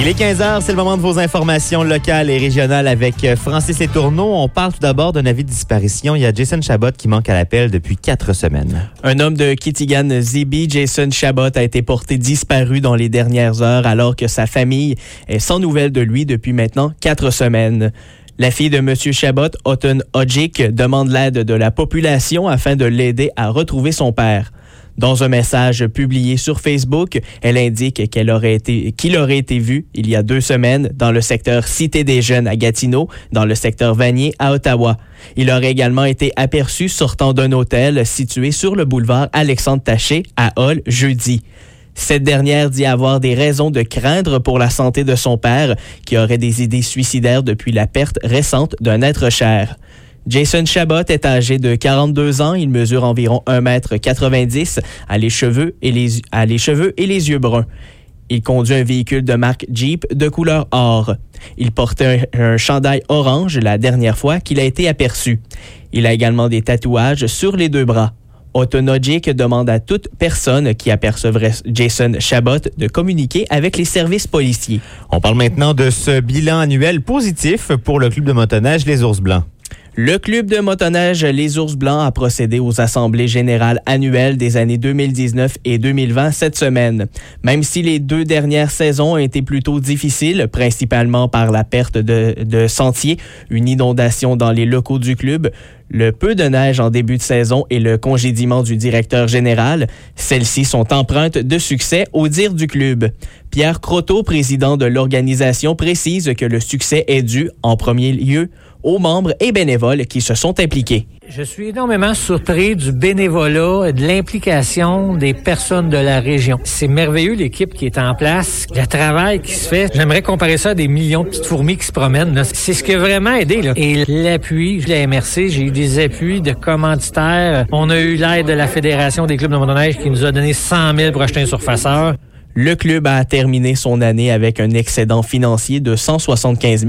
Il est 15h, c'est le moment de vos informations locales et régionales avec Francis Letourneau. On parle tout d'abord d'un avis de disparition. Il y a Jason Chabot qui manque à l'appel depuis 4 semaines. Un homme de Kitigan-Zibi, Jason Chabot, a été porté disparu dans les dernières heures alors que sa famille est sans nouvelles de lui depuis maintenant 4 semaines. La fille de M. Chabot, Autumn Hodgick, demande l'aide de la population afin de l'aider à retrouver son père. Dans un message publié sur Facebook, elle indique qu'il aurait été vu il y a 2 semaines dans le secteur Cité des Jeunes à Gatineau, dans le secteur Vanier à Ottawa. Il aurait également été aperçu sortant d'un hôtel situé sur le boulevard Alexandre-Taché à Hull jeudi. Cette dernière dit avoir des raisons de craindre pour la santé de son père, qui aurait des idées suicidaires depuis la perte récente d'un être cher. Jason Chabot est âgé de 42 ans. Il mesure environ 1,90 m, a les cheveux et les yeux bruns. Il conduit un véhicule de marque Jeep de couleur or. Il portait un chandail orange la dernière fois qu'il a été aperçu. Il a également des tatouages sur les 2 bras. Autumn Hodgick demande à toute personne qui apercevrait Jason Chabot de communiquer avec les services policiers. On parle maintenant de ce bilan annuel positif pour le club de motoneige Les Ours Blancs. Le club de motoneige Les Ours Blancs a procédé aux assemblées générales annuelles des années 2019 et 2020 cette semaine. Même si les 2 dernières saisons ont été plutôt difficiles, principalement par la perte de sentiers, une inondation dans les locaux du club, le peu de neige en début de saison et le congédiement du directeur général, celles-ci sont empreintes de succès au dire du club. Pierre Croteau, président de l'organisation, précise que le succès est dû, en premier lieu, aux membres et bénévoles qui se sont impliqués. Je suis énormément surpris du bénévolat et de l'implication des personnes de la région. C'est merveilleux l'équipe qui est en place, le travail qui se fait. J'aimerais comparer ça à des millions de petites fourmis qui se promènent, là. C'est ce qui a vraiment aidé, là. Et l'appui, de la MRC, j'ai eu des appuis de commanditaires. On a eu l'aide de la Fédération des clubs de motoneige qui nous a donné 100 000 pour acheter un surfaceur. Le club a terminé son année avec un excédent financier de 175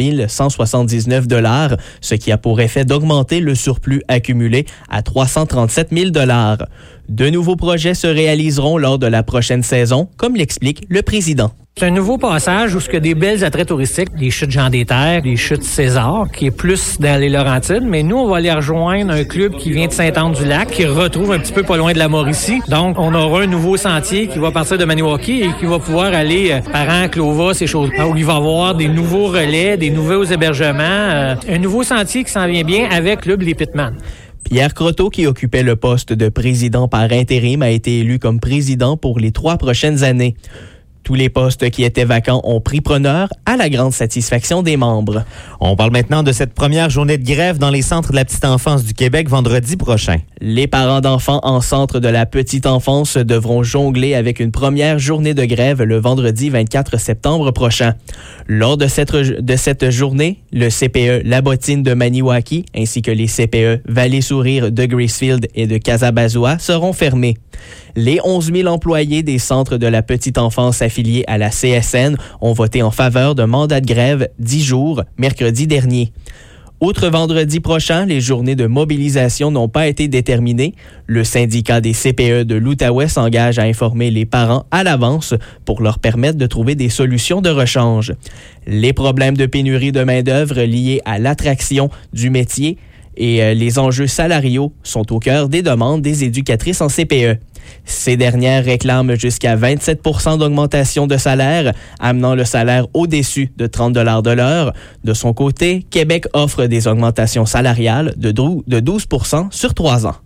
179 $, ce qui a pour effet d'augmenter le surplus accumulé à 337 000 $. De nouveaux projets se réaliseront lors de la prochaine saison, comme l'explique le président. C'est un nouveau passage où il y a des belles attraits touristiques, les chutes Jean des Terres, les chutes César, qui est plus dans les Laurentides. Mais nous, on va aller rejoindre un club qui vient de Sainte-Anne-du-Lac, qui retrouve un petit peu pas loin de la Mauricie. Donc, on aura un nouveau sentier qui va partir de Maniwaki et qui va pouvoir aller par Anclova, ces choses-là, où il va y avoir des nouveaux relais, des nouveaux hébergements, un nouveau sentier qui s'en vient bien avec le club Les Pitman. Pierre Croteau, qui occupait le poste de président par intérim, a été élu comme président pour les 3 prochaines années. Tous les postes qui étaient vacants ont pris preneur, à la grande satisfaction des membres. On parle maintenant de cette première journée de grève dans les centres de la petite enfance du Québec vendredi prochain. Les parents d'enfants en centre de la petite enfance devront jongler avec une première journée de grève le vendredi 24 septembre prochain. Lors de cette journée, le CPE La Bottine de Maniwaki ainsi que les CPE Vallée-Sourire de Gracefield et de Casabazoua seront fermés. Les 11 000 employés des centres de la petite enfance affiliés à la CSN ont voté en faveur d'un mandat de grève 10 jours, mercredi dernier. Outre vendredi prochain, les journées de mobilisation n'ont pas été déterminées. Le syndicat des CPE de l'Outaouais s'engage à informer les parents à l'avance pour leur permettre de trouver des solutions de rechange. Les problèmes de pénurie de main-d'œuvre liés à l'attraction du métier et les enjeux salariaux sont au cœur des demandes des éducatrices en CPE. Ces dernières réclament jusqu'à 27 % d'augmentation de salaire, amenant le salaire au-dessus de 30 $ de l'heure. De son côté, Québec offre des augmentations salariales de 12 % sur 3 ans.